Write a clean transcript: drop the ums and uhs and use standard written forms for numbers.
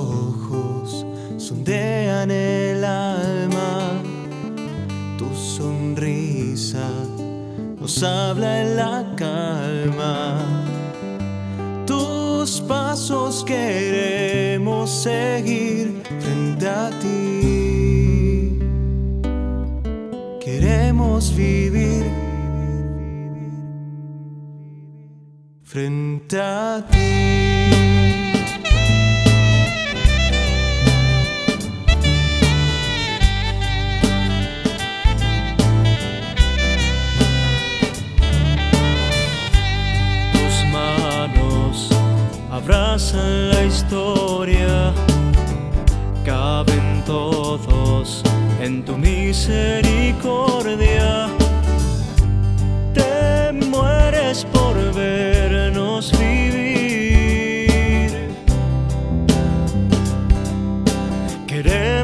ojos sondean el alma, tu sonrisa nos habla en la calma. Tus pasos queremos seguir frente a ti. Queremos vivir frente a ti. Abrazan la historia, caben todos en tu misericordia. Te mueres por vernos vivir. Queremos